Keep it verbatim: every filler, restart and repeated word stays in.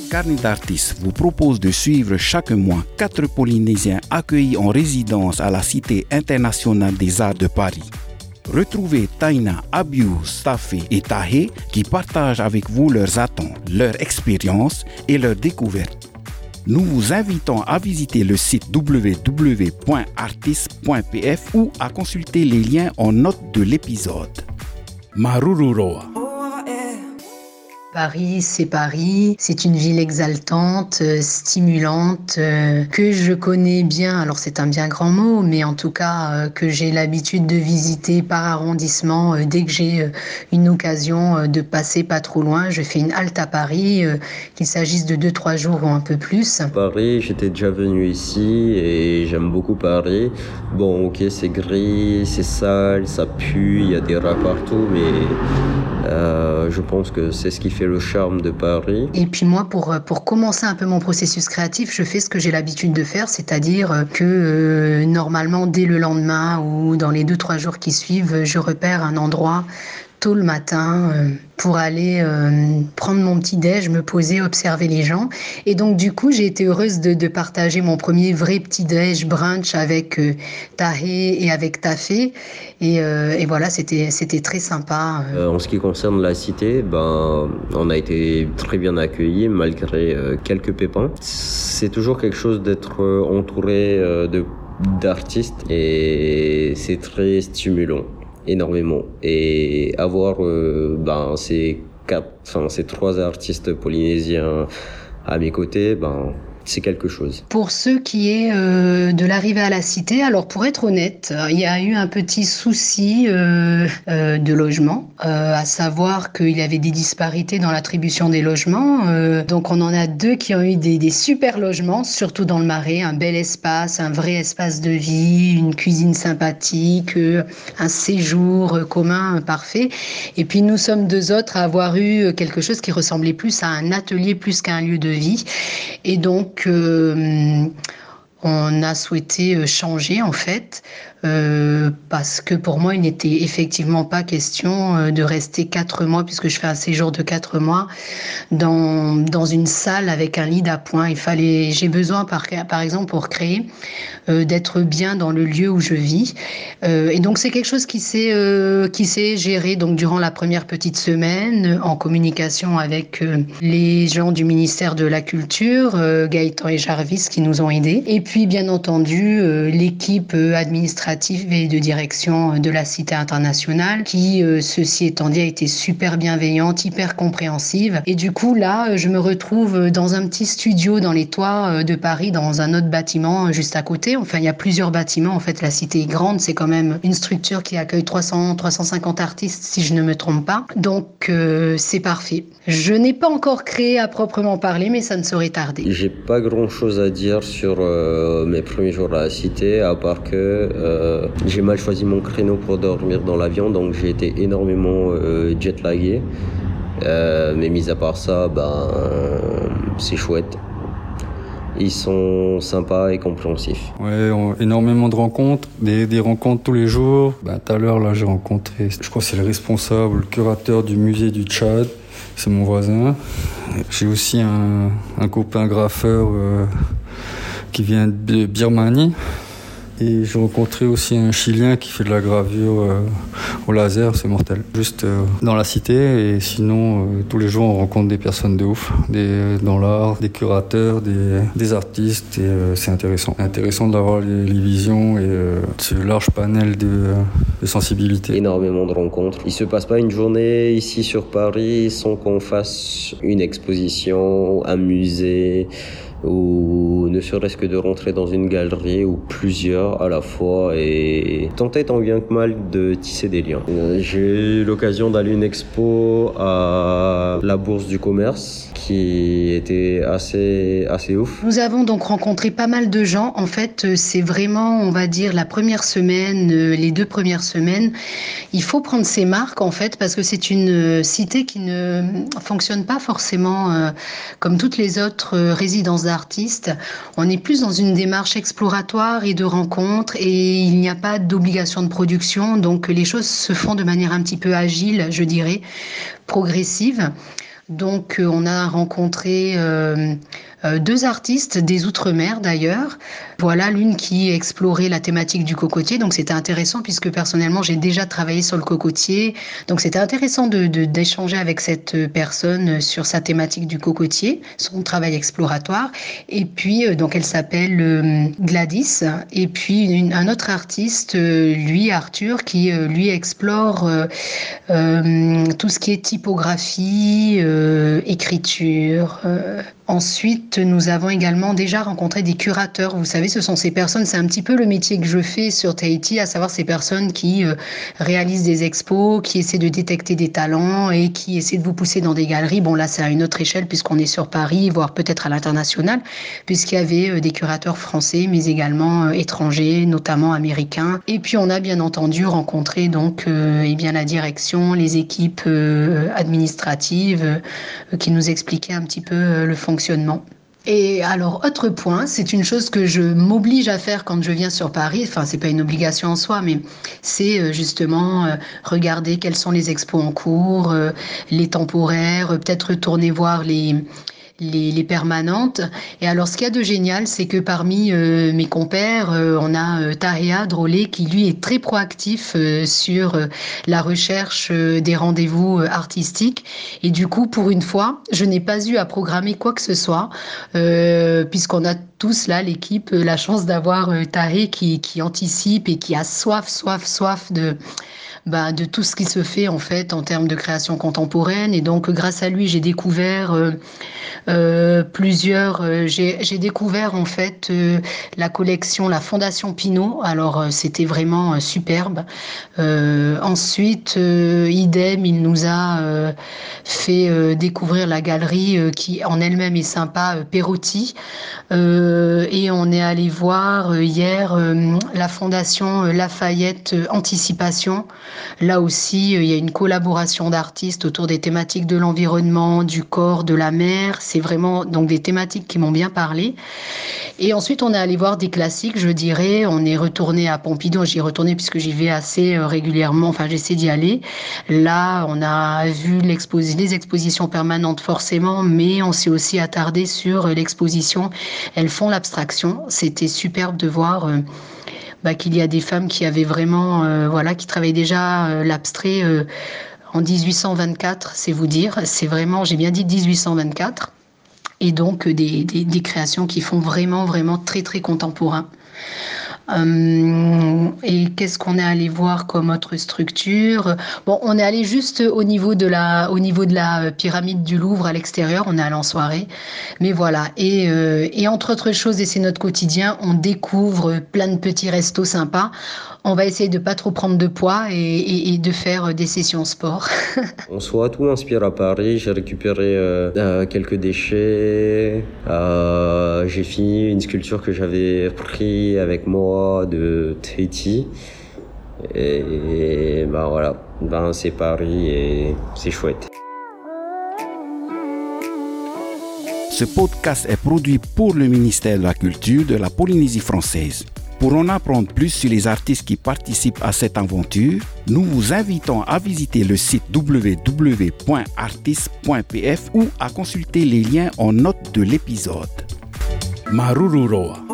Carnet d'artistes vous propose de suivre chaque mois quatre Polynésiens accueillis en résidence à la Cité internationale des arts de Paris. Retrouvez Taina, Abiou, Stafé et Tahé qui partagent avec vous leurs attentes, leurs expériences et leurs découvertes. Nous vous invitons à visiter le site w w w point artistes point p f ou à consulter les liens en note de l'épisode. Marururoa. Paris, c'est Paris. C'est une ville exaltante, euh, stimulante, euh, que je connais bien. Alors c'est un bien grand mot, mais en tout cas euh, que j'ai l'habitude de visiter par arrondissement. Euh, dès que j'ai euh, une occasion euh, de passer pas trop loin, je fais une halte à Paris, euh, qu'il s'agisse de deux, trois jours ou un peu plus. Paris, j'étais déjà venu ici et j'aime beaucoup Paris. Bon, ok, c'est gris, c'est sale, ça pue, il y a des rats partout, mais euh, je pense que c'est ce qui fait le charme de Paris. Et puis moi, pour, pour commencer un peu mon processus créatif, je fais ce que j'ai l'habitude de faire, c'est-à-dire que euh, normalement, dès le lendemain ou dans les deux, trois jours qui suivent, je repère un endroit tôt le matin euh, pour aller euh, prendre mon petit déj, me poser, observer les gens. Et donc du coup, j'ai été heureuse de, de partager mon premier vrai petit déj brunch avec euh, Tahé et avec Tafé. Et, euh, et voilà, c'était, c'était très sympa. Euh, en ce qui concerne la cité, ben, on a été très bien accueillis malgré euh, quelques pépins. C'est toujours quelque chose d'être euh, entouré euh, de, d'artistes et c'est très stimulant. Énormément. Et avoir euh, ben, ces, quatre, enfin, ces trois artistes polynésiens à mes côtés, ben, c'est quelque chose. Pour ce qui est euh, de l'arrivée à la cité, alors pour être honnête, il y a eu un petit souci euh, euh, de logement, euh, à savoir qu'il y avait des disparités dans l'attribution des logements. Euh, donc on en a deux qui ont eu des, des super logements, surtout dans le Marais, un bel espace, un vrai espace de vie, une cuisine sympathique, euh, un séjour commun parfait. Et puis nous sommes deux autres à avoir eu quelque chose qui ressemblait plus à un atelier plus qu'à un lieu de vie. Et donc Euh, on a souhaité changer en fait euh, parce que pour moi il n'était effectivement pas question de rester quatre mois, puisque je fais un séjour de quatre mois dans, dans une salle avec un lit d'appoint. Il fallait, j'ai besoin par, par exemple pour créer euh, d'être bien dans le lieu où je vis, euh, et donc c'est quelque chose qui s'est, euh, qui s'est géré donc durant la première petite semaine en communication avec euh, les gens du ministère de la Culture, euh, Gaëtan et Jarvis qui nous ont aidés, et puis bien entendu euh, l'équipe administrative et de direction de la Cité internationale qui, euh, ceci étant dit, a été super bienveillante, hyper compréhensive. Et du coup là, je me retrouve dans un petit studio dans les toits de Paris, dans un autre bâtiment juste à côté. Enfin, il y a plusieurs bâtiments. En fait, la Cité est grande, c'est quand même une structure qui accueille trois cents, trois cent cinquante artistes, si je ne me trompe pas. Donc, euh, c'est parfait. Je n'ai pas encore créé à proprement parler, mais ça ne saurait tarder. J'ai pas grand-chose à dire sur euh, mes premiers jours à la Cité, à part que euh, j'ai mal choisi mon créneau pour dormir dans l'avion, donc j'ai été énormément euh, jet-lagué. Euh, mais mis à part ça, ben, euh, c'est chouette. Ils sont sympas et compréhensifs. Ouais, on, énormément de rencontres, des, des rencontres tous les jours. Ben, tout à l'heure, là, j'ai rencontré, je crois que c'est le responsable, le curateur du musée du Tchad. C'est mon voisin. J'ai aussi un, un copain graffeur euh, qui vient de Birmanie. Et j'ai rencontré aussi un Chilien qui fait de la gravure euh, au laser, c'est mortel. Juste euh, dans la cité, et sinon, euh, tous les jours, on rencontre des personnes de ouf, des, dans l'art, des curateurs, des, des artistes, et euh, c'est intéressant. C'est intéressant d'avoir les, les visions et euh, ce large panel de, de sensibilité. Énormément de rencontres. Il se passe pas une journée ici sur Paris sans qu'on fasse une exposition, un musée, ou ne serait-ce que de rentrer dans une galerie ou plusieurs à la fois et tenter tant bien que mal de tisser des liens. J'ai eu l'occasion d'aller à une expo à la Bourse du Commerce qui était assez, assez ouf. Nous avons donc rencontré pas mal de gens. En fait, c'est vraiment, on va dire, la première semaine, les deux premières semaines. Il faut prendre ses marques, en fait, parce que c'est une cité qui ne fonctionne pas forcément euh, comme toutes les autres résidences d'artistes. On est plus dans une démarche exploratoire et de rencontre, et il n'y a pas d'obligation de production. Donc, les choses se font de manière un petit peu agile, je dirais, progressive. Donc, on a rencontré euh, euh, deux artistes des Outre-mer d'ailleurs. Voilà, l'une qui explorait la thématique du cocotier. Donc, c'était intéressant puisque personnellement, j'ai déjà travaillé sur le cocotier. Donc, c'était intéressant de, de, d'échanger avec cette personne sur sa thématique du cocotier, son travail exploratoire. Et puis, euh, donc, elle s'appelle euh, Gladys. Et puis, une, un autre artiste, euh, lui, Arthur, qui euh, lui explore euh, euh, tout ce qui est typographie, euh, écriture. Euh. Ensuite, nous avons également déjà rencontré des curateurs. Vous savez, ce sont ces personnes, c'est un petit peu le métier que je fais sur Tahiti, à savoir ces personnes qui euh, réalisent des expos, qui essaient de détecter des talents et qui essaient de vous pousser dans des galeries. Bon, là, c'est à une autre échelle puisqu'on est sur Paris, voire peut-être à l'international, puisqu'il y avait euh, des curateurs français, mais également euh, étrangers, notamment américains. Et puis, on a bien entendu rencontré donc euh, eh bien, la direction, les équipes euh, administratives euh, qui nous expliquaient un petit peu euh, le fonctionnement. Et alors, autre point, c'est une chose que je m'oblige à faire quand je viens sur Paris. Enfin, c'est pas une obligation en soi, mais c'est justement euh, regarder quelles sont les expos en cours, euh, les temporaires, euh, peut-être retourner voir les... Les, les permanentes. Et alors, ce qu'il y a de génial, c'est que parmi euh, mes compères, euh, on a euh, Tahea Drolé qui, lui, est très proactif euh, sur euh, la recherche euh, des rendez-vous euh, artistiques. Et du coup, pour une fois, je n'ai pas eu à programmer quoi que ce soit, euh, puisqu'on a tous, là, l'équipe, euh, la chance d'avoir euh, Tahé qui, qui anticipe et qui a soif, soif, soif de... Bah, de tout ce qui se fait en fait en termes de création contemporaine. Et donc grâce à lui j'ai découvert euh, euh, plusieurs euh, j'ai, j'ai découvert en fait euh, la collection, la Fondation Pinault. Alors euh, c'était vraiment euh, superbe. Euh, ensuite euh, idem, il nous a euh, fait euh, découvrir la galerie euh, qui en elle-même est sympa, euh, Perotti. Euh, et on est allé voir euh, hier euh, la Fondation euh, Lafayette euh, Anticipation. Là aussi, il y a une collaboration d'artistes autour des thématiques de l'environnement, du corps, de la mer. C'est vraiment donc des thématiques qui m'ont bien parlé. Et ensuite, on est allé voir des classiques, je dirais. On est retourné à Pompidou. J'y ai retourné puisque j'y vais assez régulièrement. Enfin, j'essaie d'y aller. Là, on a vu l'exposi- les expositions permanentes forcément, mais on s'est aussi attardé sur l'exposition « Elles font l'abstraction ». C'était superbe de voir... Euh, Bah, qu'il y a des femmes qui avaient vraiment, euh, voilà, qui travaillaient déjà euh, l'abstrait euh, en dix-huit cent vingt-quatre, c'est vous dire. C'est vraiment, j'ai bien dit dix-huit cent vingt-quatre. Et donc euh, des, des, des créations qui font vraiment, vraiment très, très contemporain. Euh, et qu'est-ce qu'on est allé voir comme autre structure? Bon, on est allé juste au niveau de la, au niveau de la pyramide du Louvre à l'extérieur. On est allé en soirée, mais voilà. Et, euh, et entre autres choses, et c'est notre quotidien, on découvre plein de petits restos sympas. On va essayer de pas trop prendre de poids et, et, et de faire des sessions sport. En soi, tout m'inspire à Paris. J'ai récupéré euh, euh, quelques déchets. Euh, j'ai fini une sculpture que j'avais pris avec moi de Tahiti. Et, et ben voilà, ben c'est Paris et c'est chouette. Ce podcast est produit pour le ministère de la Culture de la Polynésie française. Pour en apprendre plus sur les artistes qui participent à cette aventure, nous vous invitons à visiter le site w w w point artist point p f ou à consulter les liens en note de l'épisode. Marururoa.